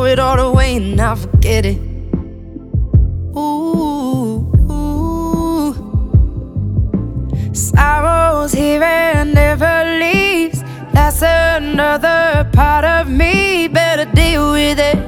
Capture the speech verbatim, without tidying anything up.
it all away and I'll forget it. Ooh, ooh. Sorrow's here and never leaves. That's another part of me. Better deal with it.